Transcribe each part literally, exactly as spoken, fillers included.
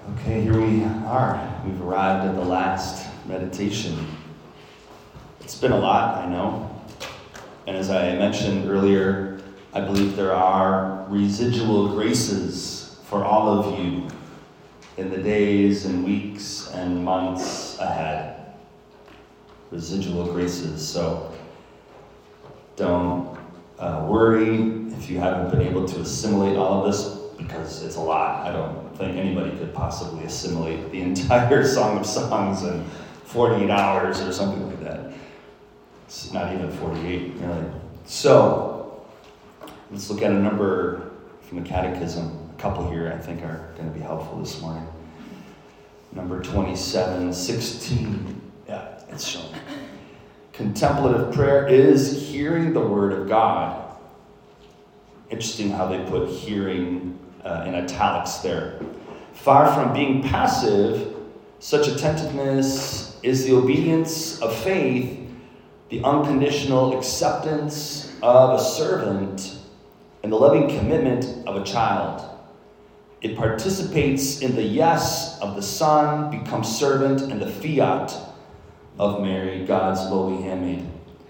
Okay, here we are. We've arrived at the last meditation. It's been a lot, I know. And as I mentioned earlier, I believe there are residual graces for all of you in the days and weeks and months ahead. Residual graces. So don't uh, worry if you haven't been able to assimilate all of this, because it's a lot. I don't think anybody could possibly assimilate the entire Song of Songs in forty-eight hours or something like that. It's not even forty-eight, really. So, let's look at a number from the Catechism. A couple here I think are going to be helpful this morning. Number twenty-seven sixteen. Yeah, it's shown. Contemplative prayer is hearing the Word of God. Interesting how they put hearing uh, in italics there. Far from being passive, such attentiveness is the obedience of faith, the unconditional acceptance of a servant, and the loving commitment of a child. It participates in the yes of the Son, becomes servant, and the fiat of Mary, God's lowly handmaid.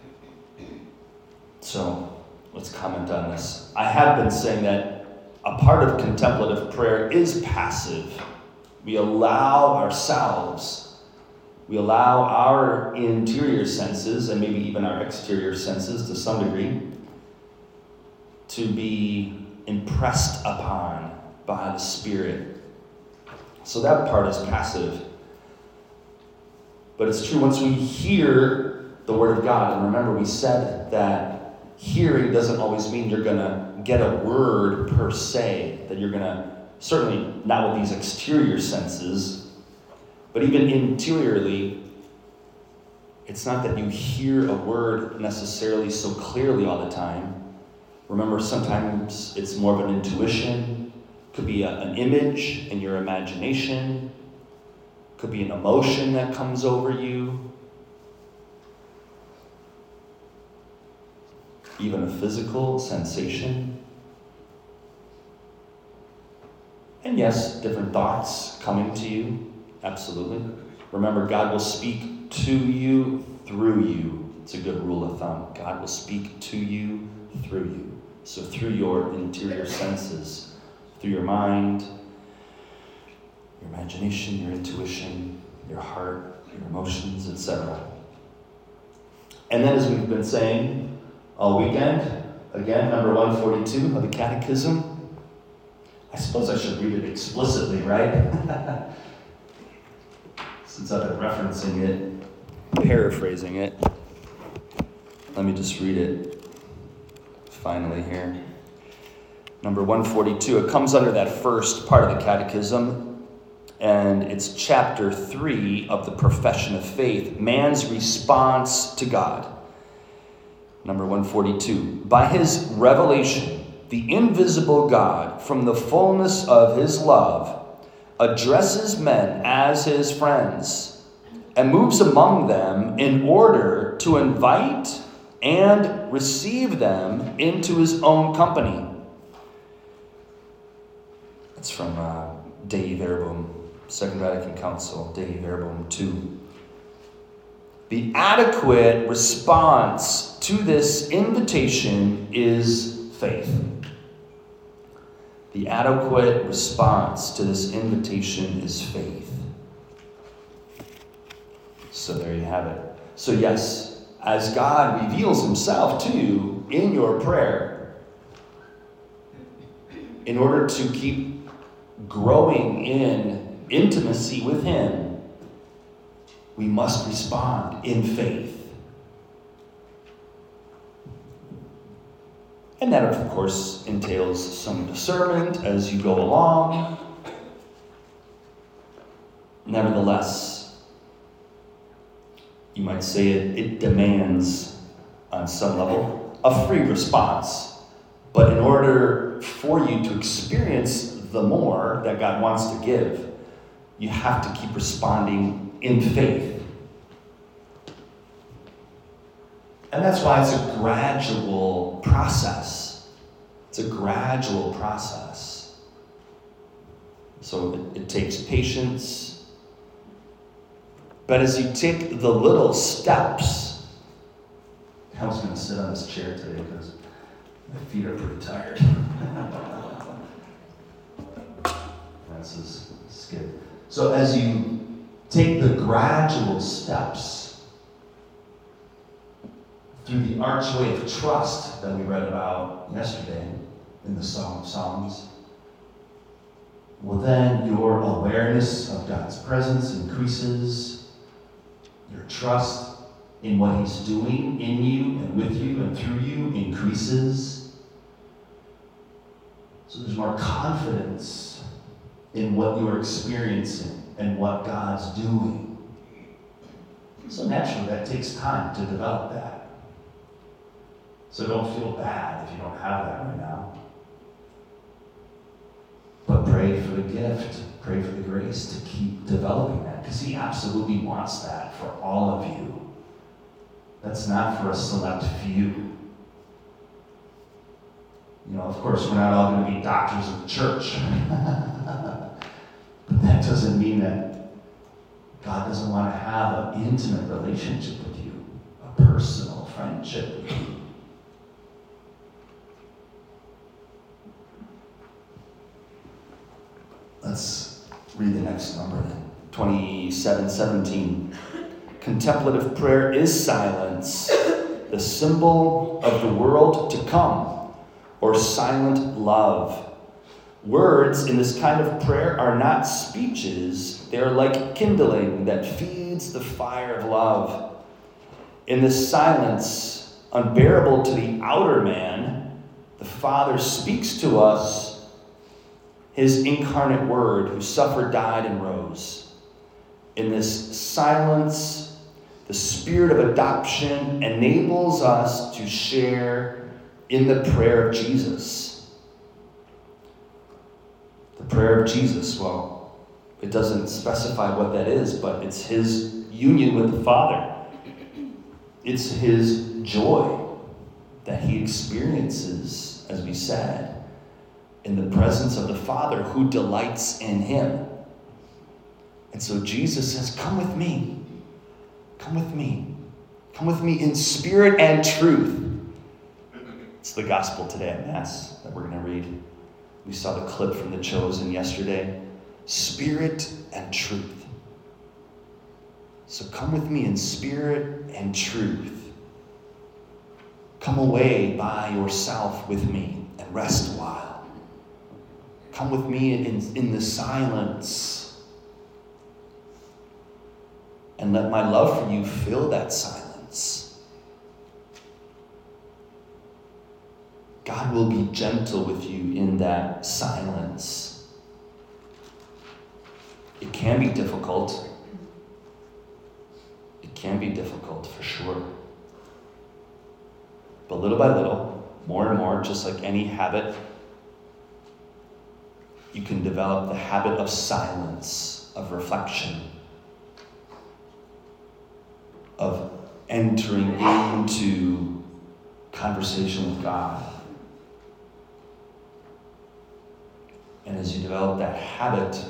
So, let's comment on this. I have been saying that a part of contemplative prayer is passive. We allow ourselves, we allow our interior senses, and maybe even our exterior senses to some degree, to be impressed upon by the Spirit. So that part is passive. But it's true, once we hear the Word of God, and remember we said that hearing doesn't always mean you're going to get a word per se, that you're going to, certainly not with these exterior senses, but even interiorly, it's not that you hear a word necessarily so clearly all the time. Remember, sometimes it's more of an intuition, could be a, an image in your imagination, could be an emotion that comes over you, even a physical sensation. And yes, different thoughts coming to you, absolutely. Remember, God will speak to you through you. It's a good rule of thumb. God will speak to you through you. So through your interior senses, through your mind, your imagination, your intuition, your heart, your emotions, et cetera. And then, as we've been saying all weekend, again, number one forty-two of the Catechism. I suppose I should read it explicitly, right? Since I've been referencing it, paraphrasing it. Let me just read it finally here. Number one forty-two, it comes under that first part of the Catechism, and it's chapter three of the Profession of Faith, man's response to God. Number one forty-two, by his revelation, the invisible God, from the fullness of his love, addresses men as his friends and moves among them in order to invite and receive them into his own company. That's from uh, Dei Verbum, Second Vatican Council, Dei Verbum two. The adequate response to this invitation is faith. The adequate response to this invitation is faith. So there you have it. So yes, as God reveals himself to you in your prayer, in order to keep growing in intimacy with him, we must respond in faith. And that, of course, entails some discernment as you go along. Nevertheless, you might say it, it demands, on some level, a free response. But in order for you to experience the more that God wants to give, you have to keep responding in faith. And that's why it's a gradual process. It's a gradual process. So it, it takes patience. But as you take the little steps, I was going to sit on this chair today because my feet are pretty tired. This is, this is good. So as you take the gradual steps through the archway of trust that we read about yesterday in the Song of Songs, well then your awareness of God's presence increases, your trust in what He's doing in you and with you and through you increases. So there's more confidence in what you're experiencing and what God's doing. So naturally, that takes time to develop that. So don't feel bad if you don't have that right now. But pray for the gift, pray for the grace to keep developing that, because He absolutely wants that for all of you. That's not for a select few. You know, of course, we're not all going to be doctors of the church. But that doesn't mean that God doesn't want to have an intimate relationship with you, a personal friendship with you. Let's read the next number then. twenty-seven seventeen. Contemplative prayer is silence, the symbol of the world to come, or silent love. Words in this kind of prayer are not speeches. They are like kindling that feeds the fire of love. In this silence, unbearable to the outer man, the Father speaks to us His incarnate Word, who suffered, died, and rose. In this silence, the Spirit of adoption enables us to share in the prayer of Jesus. The prayer of Jesus, well, it doesn't specify what that is, but it's His union with the Father. It's His joy that He experiences, as we said, in the presence of the Father who delights in Him. And so Jesus says, come with me. Come with me. Come with me in spirit and truth. It's the gospel today at Mass that we're going to read. We saw the clip from The Chosen yesterday. Spirit and truth. So come with me in spirit and truth. Come away by yourself with me and rest a while. Come with me in, in the silence. And let my love for you fill that silence. God will be gentle with you in that silence. It can be difficult. It can be difficult for sure. But little by little, more and more, just like any habit, you can develop the habit of silence, of reflection, of entering into conversation with God. And as you develop that habit,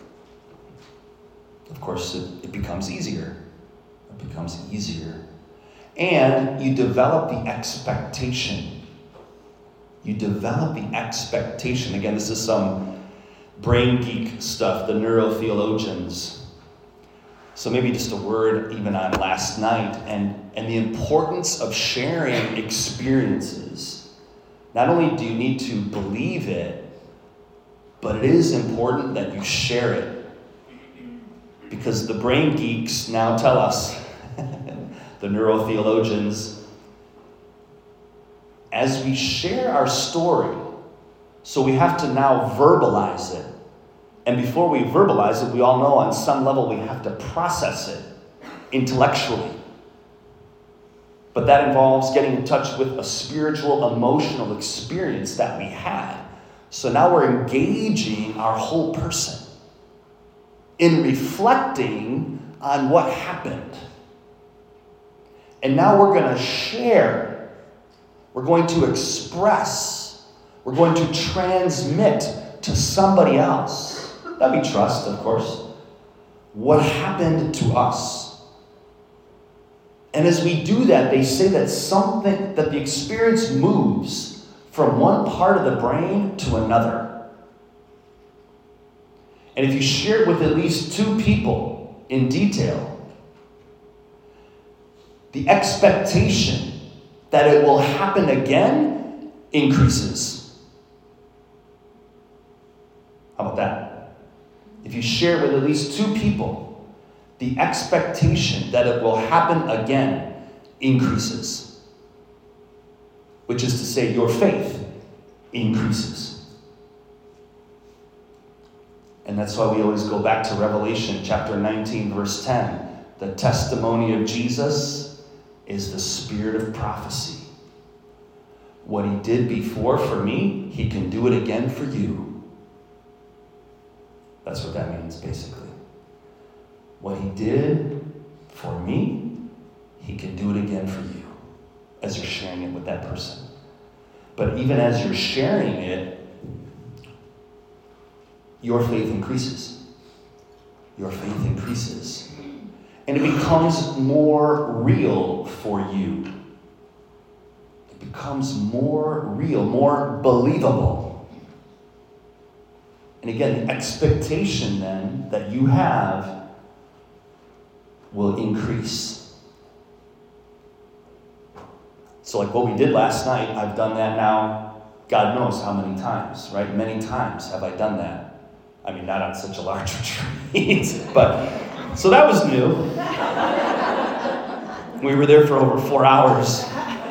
of course, it, it becomes easier. It becomes easier. And you develop the expectation. You develop the expectation. Again, this is some brain geek stuff, the neurotheologians. So maybe just a word even on last night and, and the importance of sharing experiences. Not only do you need to believe it, but it is important that you share it. Because the brain geeks now tell us, the neurotheologians, as we share our story, so we have to now verbalize it. And before we verbalize it, we all know on some level we have to process it intellectually. But that involves getting in touch with a spiritual, emotional experience that we had. So now we're engaging our whole person in reflecting on what happened. And now we're going to share. We're going to express. We're going to transmit to somebody else. That's That'd be trust, of course. What happened to us? And as we do that, they say that something, that the experience moves from one part of the brain to another. And if you share it with at least two people in detail, the expectation that it will happen again increases. How about that? If you share it with at least two people, the expectation that it will happen again increases. Which is to say, your faith increases. And that's why we always go back to Revelation chapter nineteen, verse ten. The testimony of Jesus is the spirit of prophecy. What he did before for me, he can do it again for you. That's what that means, basically. What he did for me, he can do it again for you, as you're sharing it with that person. But even as you're sharing it, your faith increases. Your faith increases. And it becomes more real for you. It becomes more real, more believable. And again, the expectation then that you have will increase. So like what we did last night, I've done that now, God knows how many times, right? Many times have I done that. I mean, not on such a large retreat, but... So that was new. We were there for over four hours.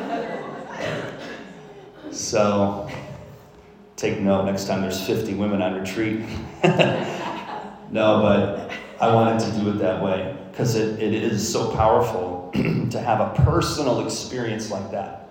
So take note, next time there's fifty women on retreat. No, but I wanted to do it that way because it, it is so powerful to have a personal experience like that.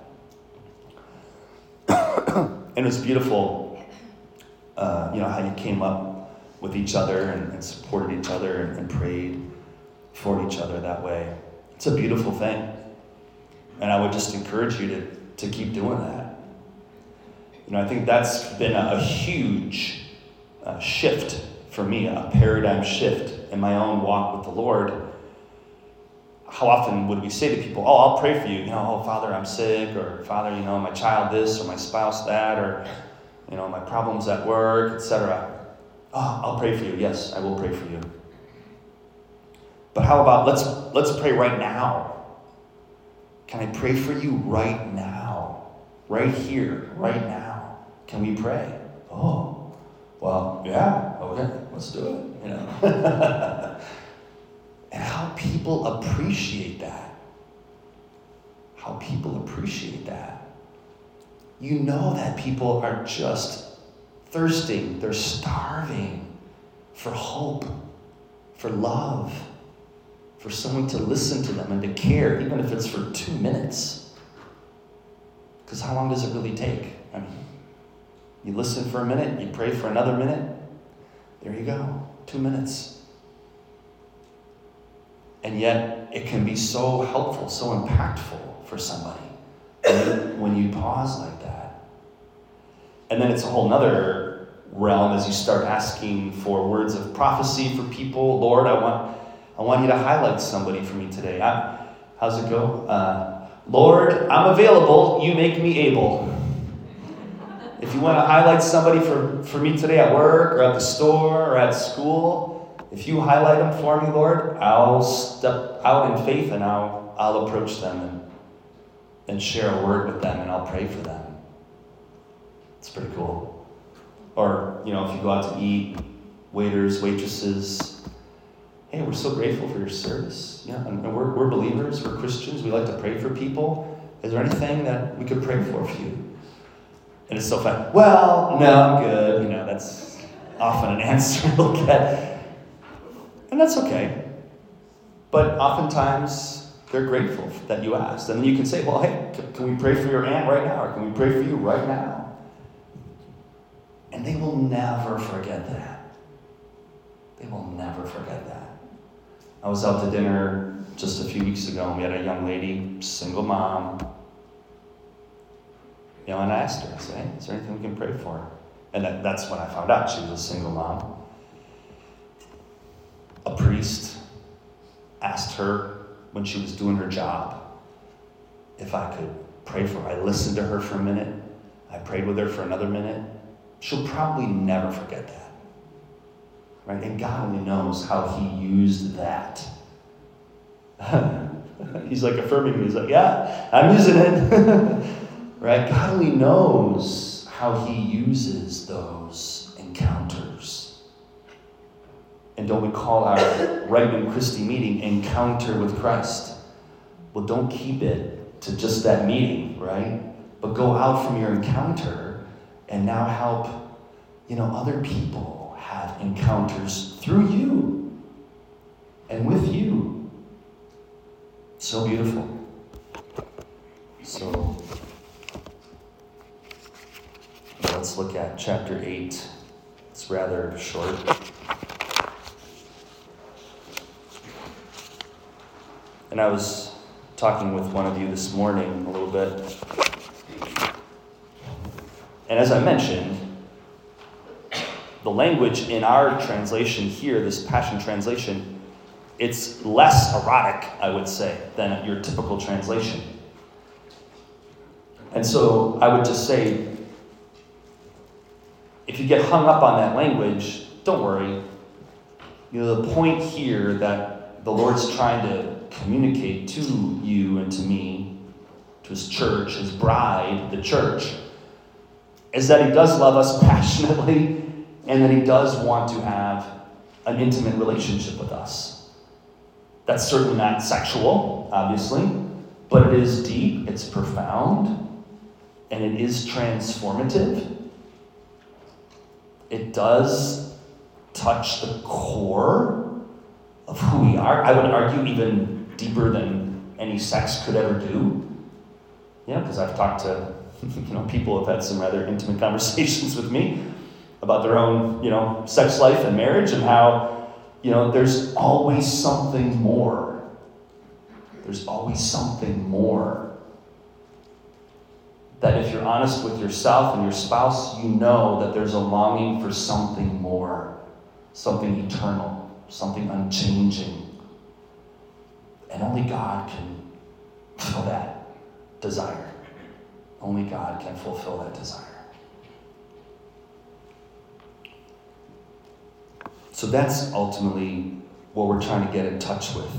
And it's beautiful, uh, you know, how you came up with each other and, and supported each other and, and prayed for each other that way. It's a beautiful thing. And I would just encourage you to, to keep doing that. You know, I think that's been a, a huge uh, shift for me, a paradigm shift in my own walk with the Lord. How often would we say to people, oh, I'll pray for you. You know, oh, Father, I'm sick, or Father, you know, my child this, or my spouse that, or, you know, my problems at work, et cetera. Oh, I'll pray for you. Yes, I will pray for you. But how about let's let's pray right now? Can I pray for you right now? Right here, right now. Can we pray? Oh, well, yeah, okay, let's do it. You know. And how people appreciate that. How people appreciate that. You know that people are just thirsting, they're starving for hope, for love, for someone to listen to them and to care, even if it's for two minutes. Because how long does it really take? I mean, you listen for a minute, you pray for another minute, there you go, two minutes. And yet, it can be so helpful, so impactful for somebody when you pause like that. And then it's a whole nother realm as you start asking for words of prophecy for people. Lord, I want I want you to highlight somebody for me today. I, how's it go? Uh, Lord, I'm available. You make me able. If you want to highlight somebody for, for me today at work or at the store or at school, if you highlight them for me, Lord, I'll step out in faith and I'll I'll approach them and, and share a word with them and I'll pray for them. It's pretty cool. Or, you know, if you go out to eat, waiters, waitresses, hey, we're so grateful for your service. Yeah, and we're we're believers, we're Christians, we like to pray for people. Is there anything that we could pray for for you? And it's so fun. Well, no, I'm good. You know, that's often an answer we'll get. And that's okay. But oftentimes, they're grateful that you asked. And then you can say, well, hey, can we pray for your aunt right now? Or can we pray for you right now? And they will never forget that. They will never forget that. I was out to dinner just a few weeks ago, and we had a young lady, single mom. You know, and I asked her, I said, hey, is there anything we can pray for? And that, that's when I found out she was a single mom. priest asked her when she was doing her job if I could pray for her. I listened to her for a minute. I prayed with her for another minute. She'll probably never forget that. Right? And God only knows how he used that. He's like affirming me. He's like, yeah, I'm using it. Right? God only knows how he uses those encounters. And don't we call our Regnum Christi meeting Encounter with Christ? Well, don't keep it to just that meeting, right? But go out from your encounter and now help, you know, other people have encounters through you and with you. So beautiful. So let's look at chapter eight. It's rather short. And I was talking with one of you this morning a little bit. And as I mentioned, the language in our translation here, this Passion Translation, it's less erotic, I would say, than your typical translation. And so I would just say, if you get hung up on that language, don't worry. You know, the point here that the Lord's trying to communicate to you and to me, to his church, his bride, the church, is that he does love us passionately and that he does want to have an intimate relationship with us. That's certainly not sexual, obviously, but it is deep, it's profound, and it is transformative. It does touch the core of who we are. I would argue even deeper than any sex could ever do. Yeah, because I've talked to, you know, people who have had some rather intimate conversations with me about their own, you know, sex life and marriage and how, you know, there's always something more. There's always something more. That if you're honest with yourself and your spouse, you know that there's a longing for something more, something eternal, something unchanging. And only God can fill that desire. Only God can fulfill that desire. So that's ultimately what we're trying to get in touch with.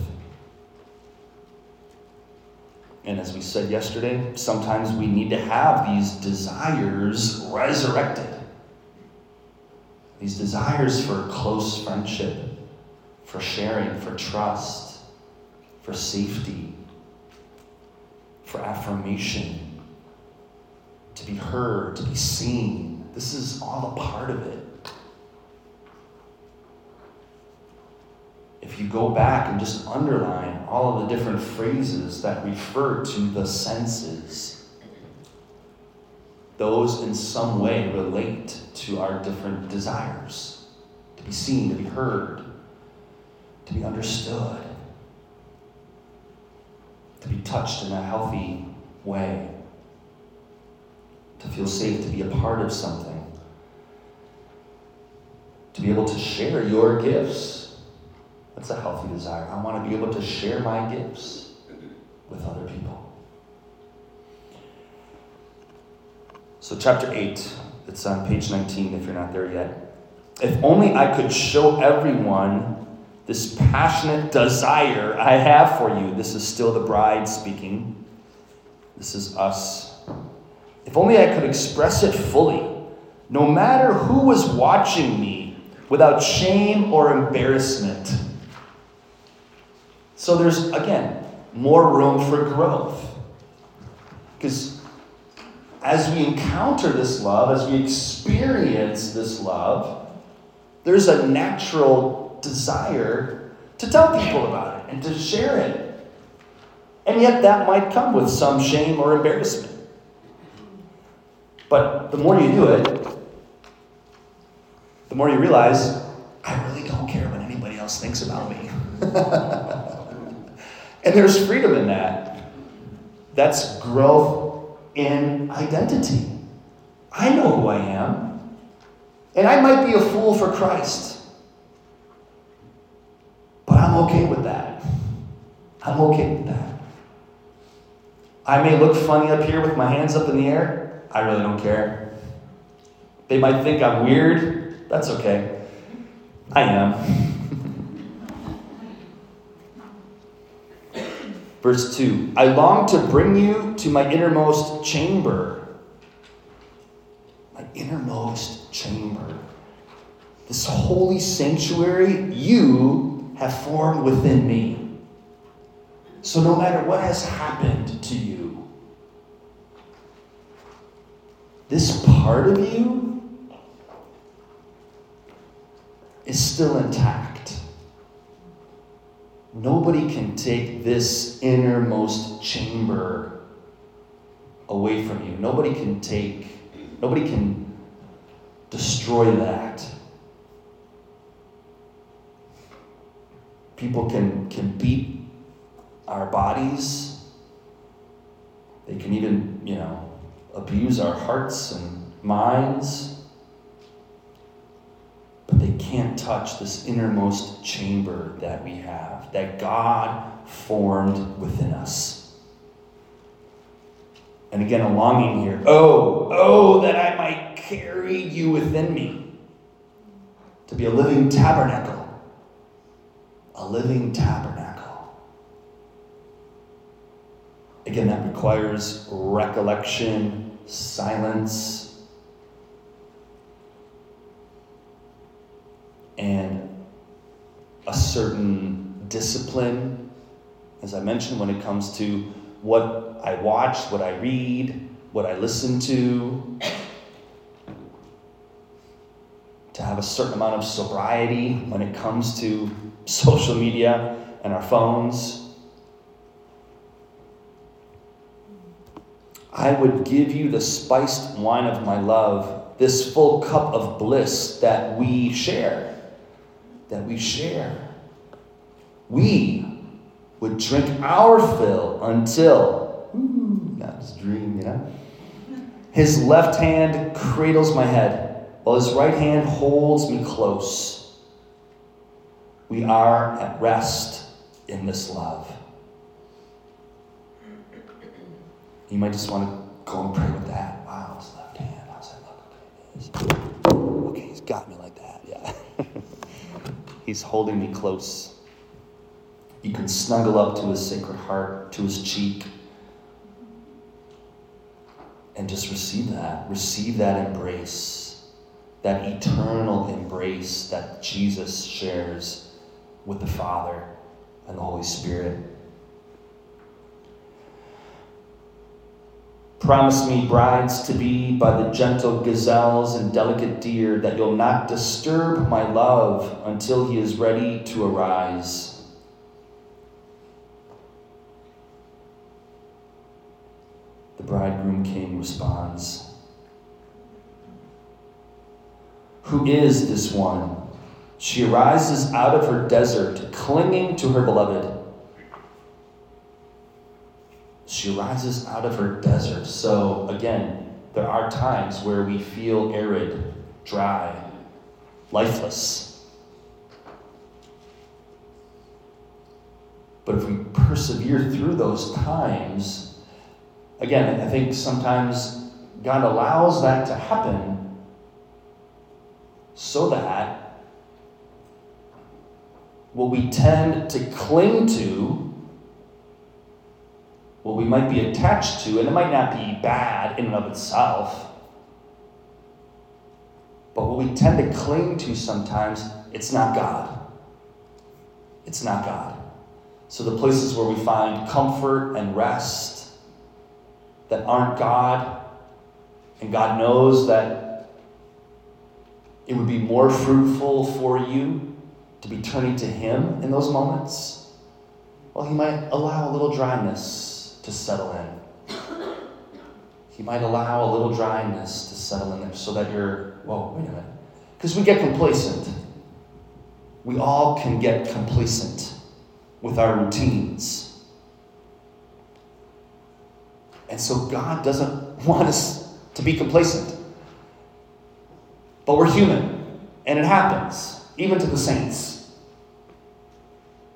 And as we said yesterday, sometimes we need to have these desires resurrected. These desires for close friendship, for sharing, for trust, for safety, for affirmation, to be heard, to be seen. This is all a part of it. If you go back and just underline all of the different phrases that refer to the senses, those in some way relate to our different desires. To be seen, to be heard, to be understood, to be touched in a healthy way, to feel safe, to be a part of something, to be able to share your gifts. That's a healthy desire. I want to be able to share my gifts with other people. So chapter eight, it's on page nineteen if you're not there yet. If only I could show everyone this passionate desire I have for you. This is still the bride speaking. This is us. If only I could express it fully, no matter who was watching me, without shame or embarrassment. So there's, again, more room for growth. Because as we encounter this love, as we experience this love, there's a natural desire to tell people about it and to share it. And yet that might come with some shame or embarrassment. But the more you do it, the more you realize, I really don't care what anybody else thinks about me. And there's freedom in that. That's growth in identity. I know who I am. And I might be a fool for Christ. But But I'm okay with that. I'm okay with that. I may look funny up here with my hands up in the air. I really don't care. They might think I'm weird. That's okay. I am. Verse two, I long to bring you to my innermost chamber. My innermost chamber. This holy sanctuary you have formed within me. So no matter what has happened to you, this part of you is still intact. Nobody can take this innermost chamber away from you. Nobody can take, nobody can destroy that. People can, can beat our bodies. They can even, you know, abuse our hearts and minds. But they can't touch this innermost chamber that we have, that God formed within us. And again, a longing here. Oh, oh, that I might carry you within me. To be a living tabernacle. A living tabernacle. Again, that requires recollection, silence, and a certain discipline, as I mentioned, when it comes to what I watch, what I read, what I listen to, to have a certain amount of sobriety when it comes to social media and our phones. I would give you the spiced wine of my love, this full cup of bliss that we share. That we share. We would drink our fill until, ooh, that was a dream, you know? His left hand cradles my head, while his right hand holds me close. We are at rest in this love. You might just want to go and pray with that. Wow, his left hand. How's that look? Okay, okay, he's got me like that, yeah. He's holding me close. You can snuggle up to his sacred heart, to his cheek, and just receive that. Receive that embrace, that eternal embrace that Jesus shares with the Father and the Holy Spirit. Promise me, brides to be, by the gentle gazelles and delicate deer, that you'll not disturb my love until he is ready to arise. The bridegroom king responds, who is this one? She arises out of her desert, clinging to her beloved. She rises out of her desert. So again, there are times where we feel arid, dry, lifeless. But if we persevere through those times, again, I think sometimes God allows that to happen so that what we tend to cling to, what we might be attached to, and it might not be bad in and of itself, but what we tend to cling to sometimes, it's not God. It's not God. So the places where we find comfort and rest that aren't God, and God knows that it would be more fruitful for you to be turning to him in those moments, well, he might allow a little dryness to settle in. He might allow a little dryness to settle in there so that you're, whoa, wait a minute. Because we get complacent. We all can get complacent with our routines. And so God doesn't want us to be complacent. But we're human, and it happens, even to the saints.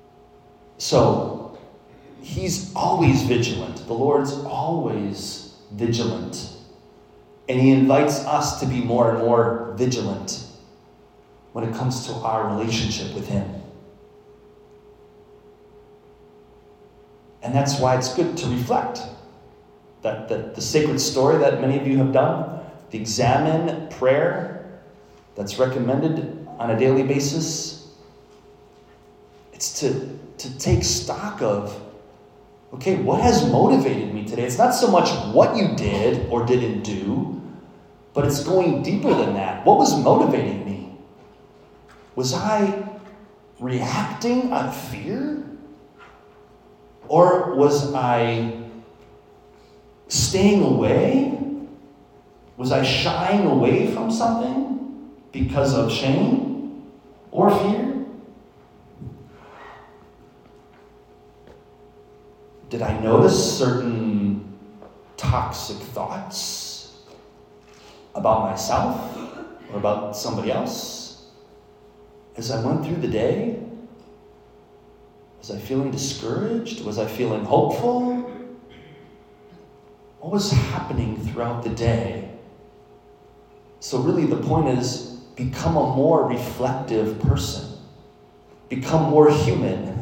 So, he's always vigilant. The Lord's always vigilant. And he invites us to be more and more vigilant when it comes to our relationship with him. And that's why it's good to reflect. That, that the sacred story that many of you have done, the examine prayer that's recommended on a daily basis, it's to, to take stock of, okay, what has motivated me today? It's not so much what you did or didn't do, but it's going deeper than that. What was motivating me? Was I reacting out of fear? Or was I staying away? Was I shying away from something because of shame or fear? Did I notice certain toxic thoughts about myself or about somebody else as I went through the day? Was I feeling discouraged? Was I feeling hopeful? What was happening throughout the day? So really the point is, become a more reflective person. Become more human.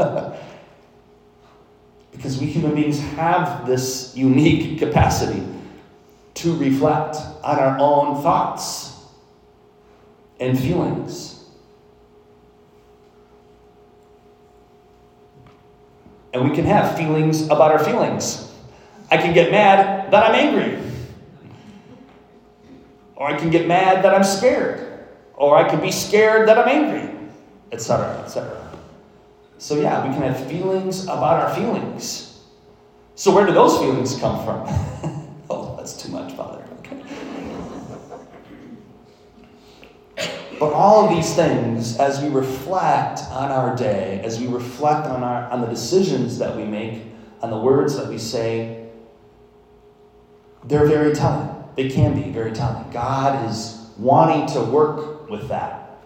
Because we human beings have this unique capacity to reflect on our own thoughts and feelings. And we can have feelings about our feelings. I can get mad that I'm angry. Or I can get mad that I'm scared. Or I can be scared that I'm angry, et cetera, et cetera. So yeah, we can have feelings about our feelings. So where do those feelings come from? Oh, that's too much, Father. Okay. But all of these things, as we reflect on our day, as we reflect on our on the decisions that we make, on the words that we say, they're very telling. They can be very telling. God is wanting to work with that.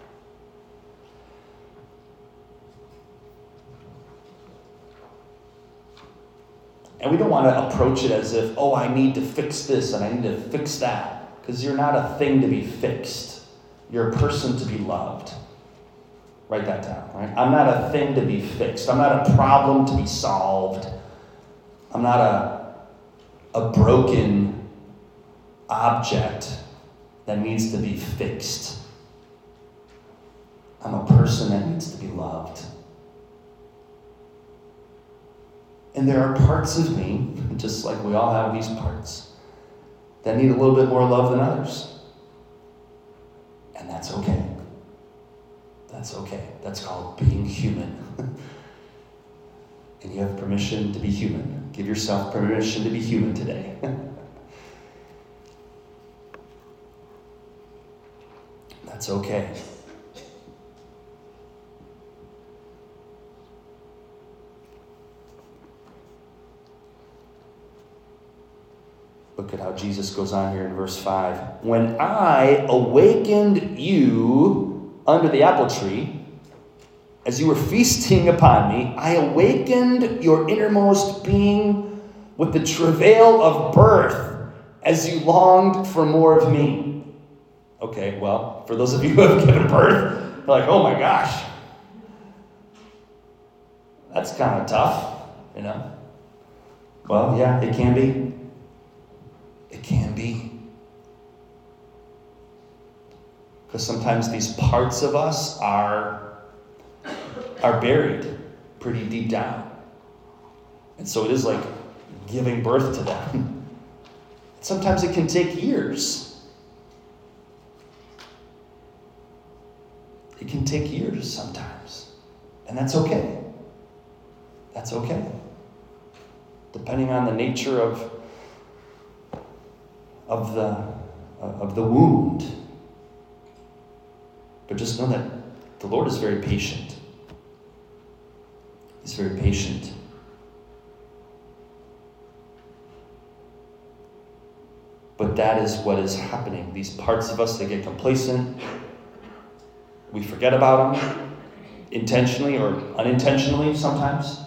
And we don't want to approach it as if, oh, I need to fix this and I need to fix that. Because you're not a thing to be fixed. You're a person to be loved. Write that down, right? I'm not a thing to be fixed. I'm not a problem to be solved. I'm not a, a broken object that needs to be fixed. I'm a person that needs to be loved. And there are parts of me, just like we all have these parts, that need a little bit more love than others. And that's okay. That's okay. That's called being human. And you have permission to be human. Give yourself permission to be human today. That's okay. Look at how Jesus goes on here in verse five. When I awakened you under the apple tree, as you were feasting upon me, I awakened your innermost being with the travail of birth as you longed for more of me. Okay, well, for those of you who have given birth, you're like, oh my gosh. That's kind of tough, you know? Well, yeah, it can be. It can be. Because sometimes these parts of us are, are buried pretty deep down. And so it is like giving birth to them. Sometimes it can take years. It can take years sometimes. And that's okay. That's okay. Depending on the nature of of the of the wound. But just know that the Lord is very patient. He's very patient. But that is what is happening. These parts of us that get complacent, we forget about them, intentionally or unintentionally sometimes.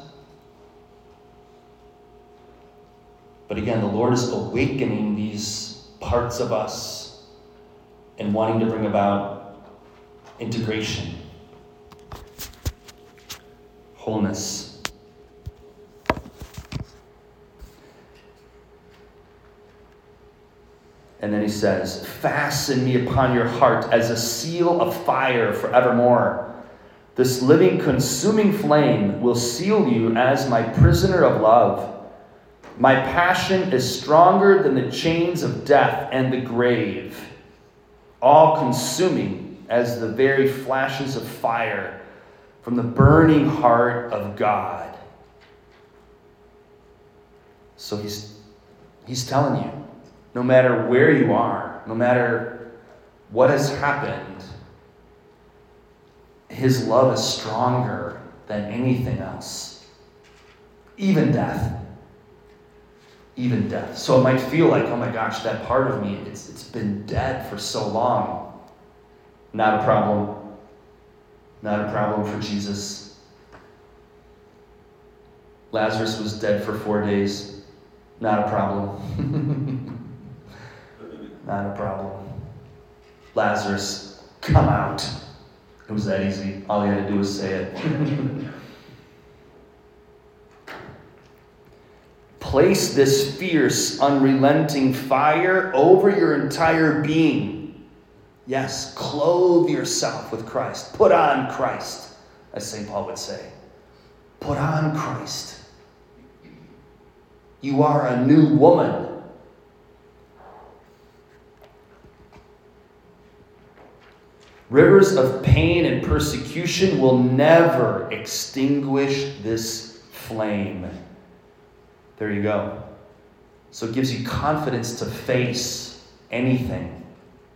But again, the Lord is awakening these parts of us and wanting to bring about integration, wholeness. And then he says, fasten me upon your heart as a seal of fire forevermore. This living, consuming flame will seal you as my prisoner of love. My passion is stronger than the chains of death and the grave, all consuming as the very flashes of fire from the burning heart of God. So he's, he's telling you, no matter where you are, no matter what has happened, his love is stronger than anything else. Even death. Even death. So it might feel like, oh my gosh, that part of me, it's, it's been dead for so long. Not a problem. Not a problem for Jesus. Lazarus was dead for four days. Not a problem. Not a problem. Lazarus, come out. It was that easy. All he had to do was say it. Place this fierce, unrelenting fire over your entire being. Yes, clothe yourself with Christ. Put on Christ, as Saint Paul would say. Put on Christ. You are a new woman. Rivers of pain and persecution will never extinguish this flame. There you go. So it gives you confidence to face anything.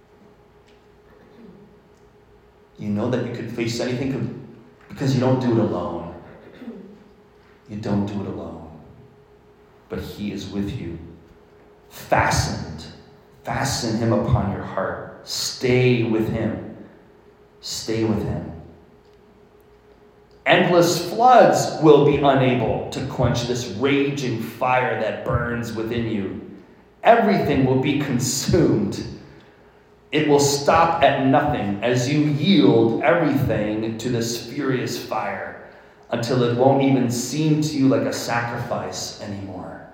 You know that you can face anything because you don't do it alone. You don't do it alone. But he is with you. Fastened. Fasten him upon your heart. Stay with him. Stay with him. Endless floods will be unable to quench this raging fire that burns within you. Everything will be consumed. It will stop at nothing as you yield everything to this furious fire until it won't even seem to you like a sacrifice anymore.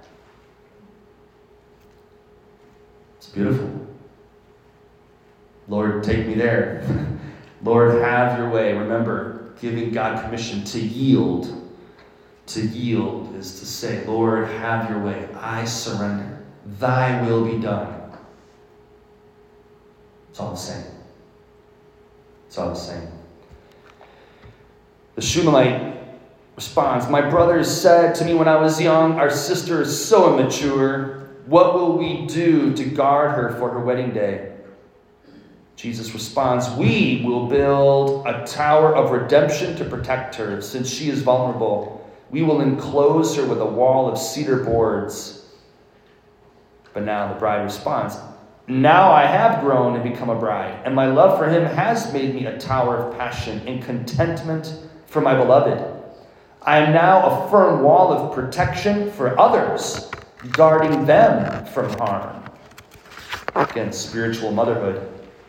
It's beautiful. Lord, take me there. Lord, have your way. Remember, giving God permission to yield. To yield is to say, Lord, have your way. I surrender. Thy will be done. It's all the same. It's all the same. The Shunammite responds, my brothers said to me when I was young, our sister is so immature. What will we do to guard her for her wedding day? Jesus responds, we will build a tower of redemption to protect her, since she is vulnerable. We will enclose her with a wall of cedar boards. But now the bride responds, now I have grown and become a bride, and my love for him has made me a tower of passion and contentment for my beloved. I am now a firm wall of protection for others, guarding them from harm. Again, spiritual motherhood.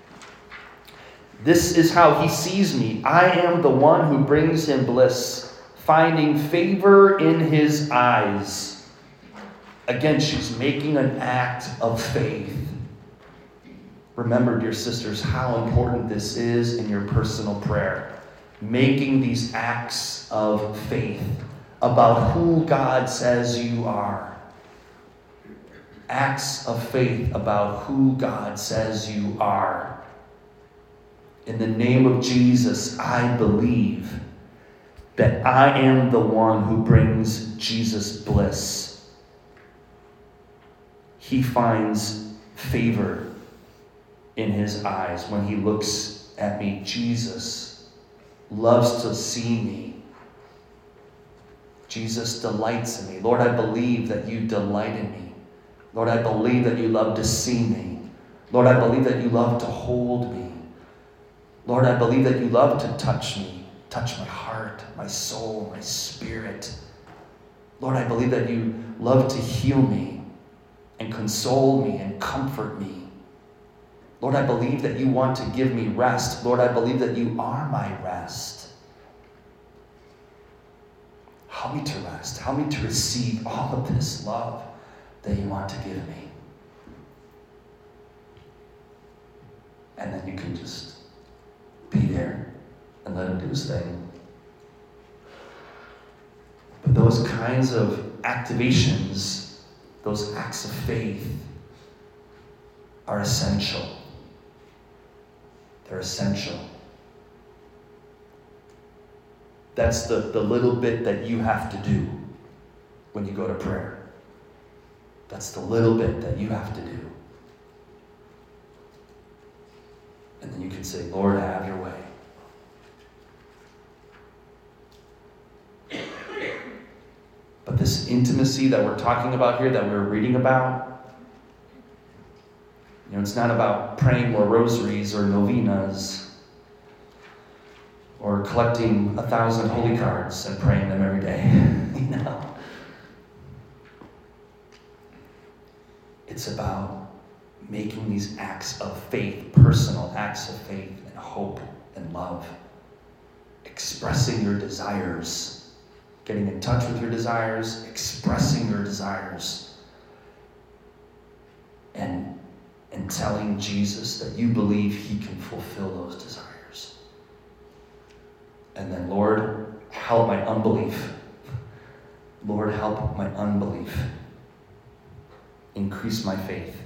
This is how he sees me. I am the one who brings him bliss, finding favor in his eyes. Again, she's making an act of faith. Remember, dear sisters, how important this is in your personal prayer. Making these acts of faith about who God says you are. Acts of faith about who God says you are. In the name of Jesus, I believe that I am the one who brings Jesus bliss. He finds favor in his eyes when he looks at me. Jesus loves to see me. Jesus delights in me. Lord, I believe that you delight in me. Lord, I believe that you love to see me. Lord, I believe that you love to hold me. Lord, I believe that you love to touch me, touch my heart, my soul, my spirit. Lord, I believe that you love to heal me and console me and comfort me. Lord, I believe that you want to give me rest. Lord, I believe that you are my rest. Help me to rest. Help me to receive all of this love that you want to give me. And then you can just be there and let him do his thing. But those kinds of activations, those acts of faith, are essential. They're essential. That's the, the little bit that you have to do when you go to prayer. That's the little bit that you have to do. And then you can say, Lord, have your way. But this intimacy that we're talking about here, that we're reading about, you know, it's not about praying more rosaries or novenas or collecting a thousand holy cards and praying them every day. You know, it's about making these acts of faith, personal acts of faith and hope and love, expressing your desires. Getting in touch with your desires, expressing your desires, and, and telling Jesus that you believe he can fulfill those desires. And then, Lord, help my unbelief. Lord, help my unbelief. Increase my faith.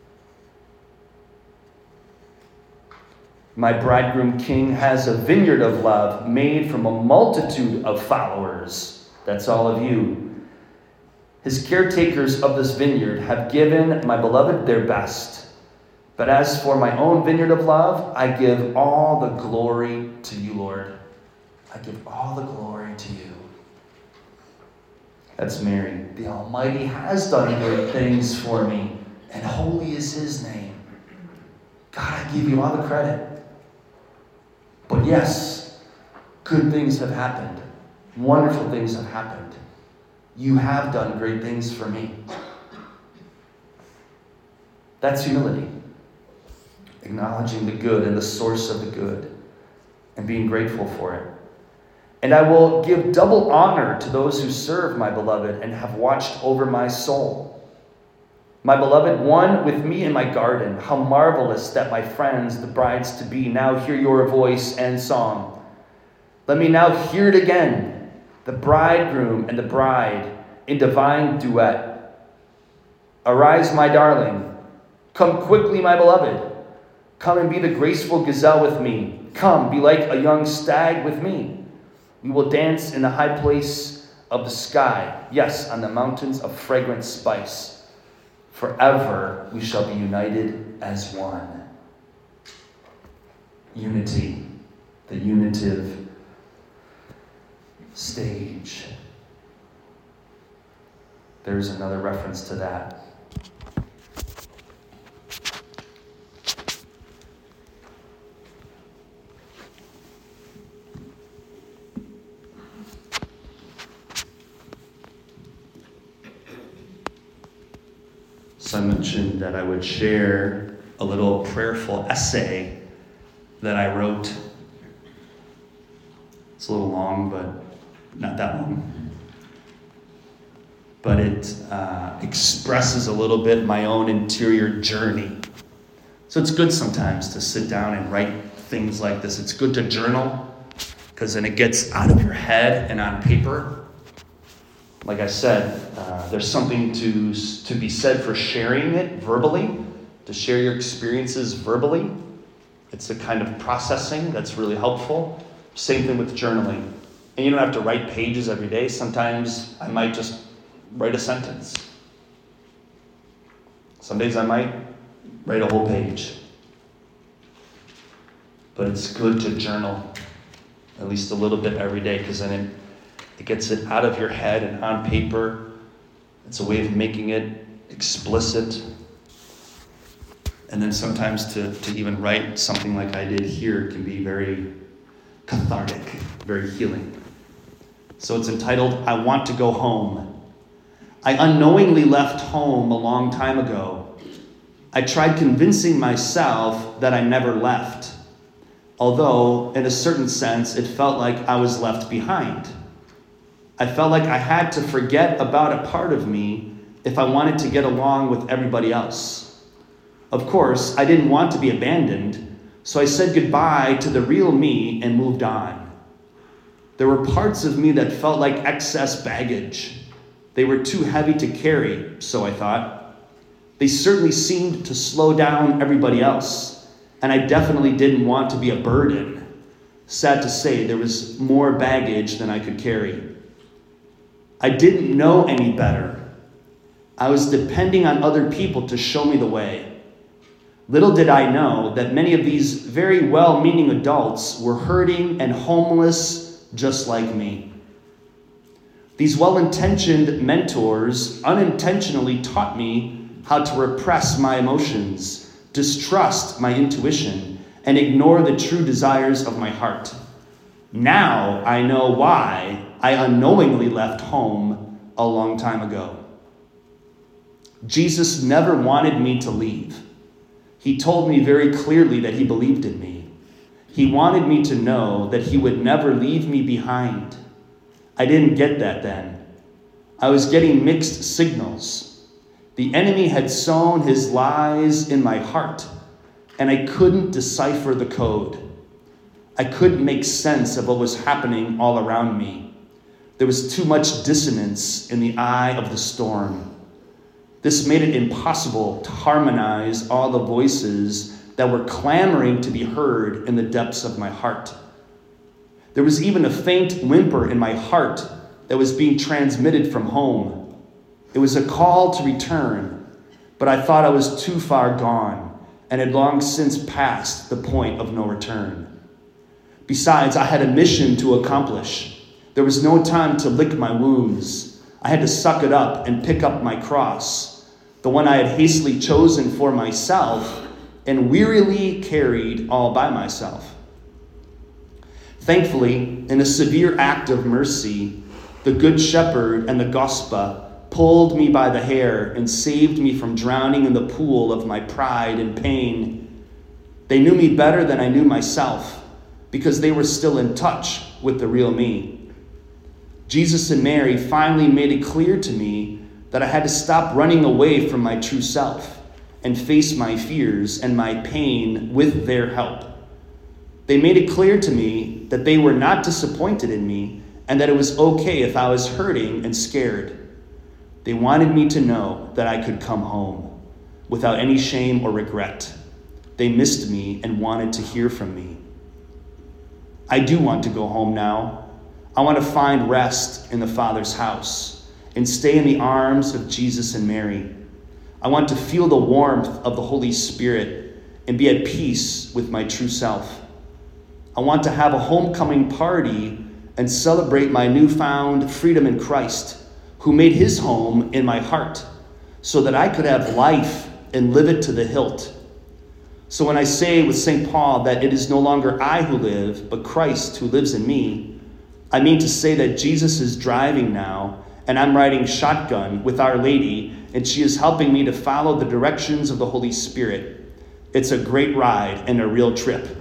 My bridegroom king has a vineyard of love made from a multitude of followers. That's all of you. His caretakers of this vineyard have given my beloved their best. But as for my own vineyard of love, I give all the glory to you, Lord. I give all the glory to you. That's Mary. The Almighty has done great things for me, and holy is his name. God, I give you all the credit. But yes, good things have happened. Wonderful things have happened. You have done great things for me. That's humility. Acknowledging the good and the source of the good and being grateful for it. And I will give double honor to those who serve my beloved and have watched over my soul. My beloved, one with me in my garden, how marvelous that my friends, the brides to be, now hear your voice and song. Let me now hear it again, the bridegroom and the bride in divine duet. Arise, my darling. Come quickly, my beloved. Come and be the graceful gazelle with me. Come, be like a young stag with me. We will dance in the high place of the sky, yes, on the mountains of fragrant spice. Forever we shall be united as one. Unity, the unitive stage. There's another reference to that. So I mentioned that I would share a little prayerful essay that I wrote. It's a little long, but not that long. But it uh, expresses a little bit my own interior journey. So it's good sometimes to sit down and write things like this. It's good to journal, because then it gets out of your head and on paper. Like I said, uh, there's something to, to be said for sharing it verbally, to share your experiences verbally. It's a kind of processing that's really helpful. Same thing with journaling. And you don't have to write pages every day. Sometimes I might just write a sentence. Some days I might write a whole page. But it's good to journal at least a little bit every day, because then it It gets it out of your head and on paper. It's a way of making it explicit. And then sometimes to, to even write something like I did here can be very cathartic, very healing. So it's entitled, I Want to Go Home. I unknowingly left home a long time ago. I tried convincing myself that I never left, although in a certain sense it felt like I was left behind. I felt like I had to forget about a part of me if I wanted to get along with everybody else. Of course, I didn't want to be abandoned, so I said goodbye to the real me and moved on. There were parts of me that felt like excess baggage. They were too heavy to carry, so I thought. They certainly seemed to slow down everybody else, and I definitely didn't want to be a burden. Sad to say, there was more baggage than I could carry. I didn't know any better. I was depending on other people to show me the way. Little did I know that many of these very well-meaning adults were hurting and homeless just like me. These well-intentioned mentors unintentionally taught me how to repress my emotions, distrust my intuition, and ignore the true desires of my heart. Now I know why I unknowingly left home a long time ago. Jesus never wanted me to leave. He told me very clearly that he believed in me. He wanted me to know that he would never leave me behind. I didn't get that then. I was getting mixed signals. The enemy had sown his lies in my heart, and I couldn't decipher the code. I couldn't make sense of what was happening all around me. There was too much dissonance in the eye of the storm. This made it impossible to harmonize all the voices that were clamoring to be heard in the depths of my heart. There was even a faint whimper in my heart that was being transmitted from home. It was a call to return, but I thought I was too far gone and had long since passed the point of no return. Besides, I had a mission to accomplish. There was no time to lick my wounds. I had to suck it up and pick up my cross, the one I had hastily chosen for myself and wearily carried all by myself. Thankfully, in a severe act of mercy, the Good Shepherd and the Gospa pulled me by the hair and saved me from drowning in the pool of my pride and pain. They knew me better than I knew myself because they were still in touch with the real me. Jesus and Mary finally made it clear to me that I had to stop running away from my true self and face my fears and my pain with their help. They made it clear to me that they were not disappointed in me and that it was okay if I was hurting and scared. They wanted me to know that I could come home without any shame or regret. They missed me and wanted to hear from me. I do want to go home now. I want to find rest in the Father's house and stay in the arms of Jesus and Mary. I want to feel the warmth of the Holy Spirit and be at peace with my true self. I want to have a homecoming party and celebrate my newfound freedom in Christ, who made his home in my heart so that I could have life and live it to the hilt. So when I say with Saint Paul that it is no longer I who live, but Christ who lives in me, I mean to say that Jesus is driving now, and I'm riding shotgun with Our Lady, and she is helping me to follow the directions of the Holy Spirit. It's a great ride and a real trip.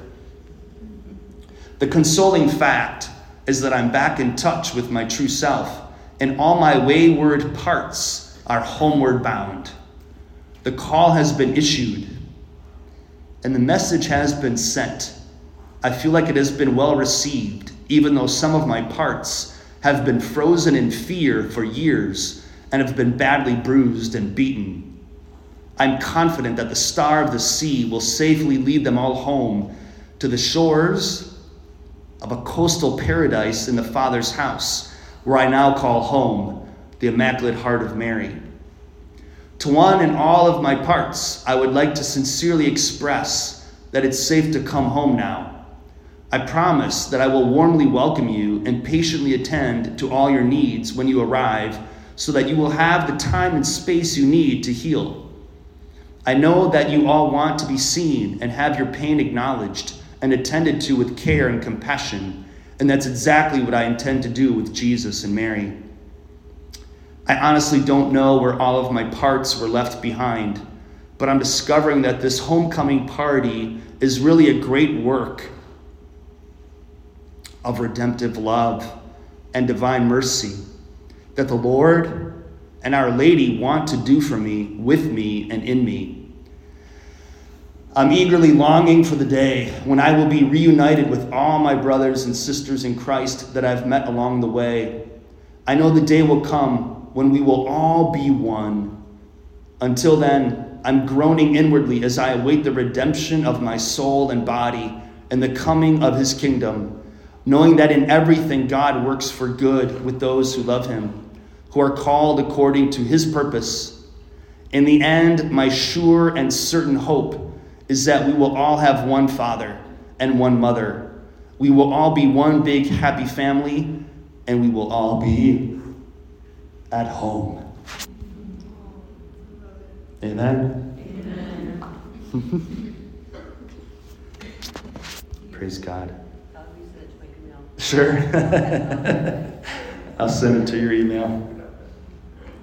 The consoling fact is that I'm back in touch with my true self, and all my wayward parts are homeward bound. The call has been issued, and the message has been sent. I feel like it has been well received, even though some of my parts have been frozen in fear for years and have been badly bruised and beaten. I'm confident that the star of the sea will safely lead them all home to the shores of a coastal paradise in the Father's house, where I now call home the Immaculate Heart of Mary. To one and all of my parts, I would like to sincerely express that it's safe to come home now. I promise that I will warmly welcome you and patiently attend to all your needs when you arrive, so that you will have the time and space you need to heal. I know that you all want to be seen and have your pain acknowledged, and attended to with care and compassion. And that's exactly what I intend to do with Jesus and Mary. I honestly don't know where all of my parts were left behind, but I'm discovering that this homecoming party is really a great work of redemptive love and divine mercy that the Lord and Our Lady want to do for me, with me, and in me. I'm eagerly longing for the day when I will be reunited with all my brothers and sisters in Christ that I've met along the way. I know the day will come when we will all be one. Until then, I'm groaning inwardly as I await the redemption of my soul and body and the coming of his kingdom, knowing that in everything God works for good with those who love him, who are called according to his purpose. In the end, my sure and certain hope is that we will all have one Father and one Mother. We will all be one big happy family, and we will all be at home. Amen? Amen. Praise God. Sure. I'll send it to your email.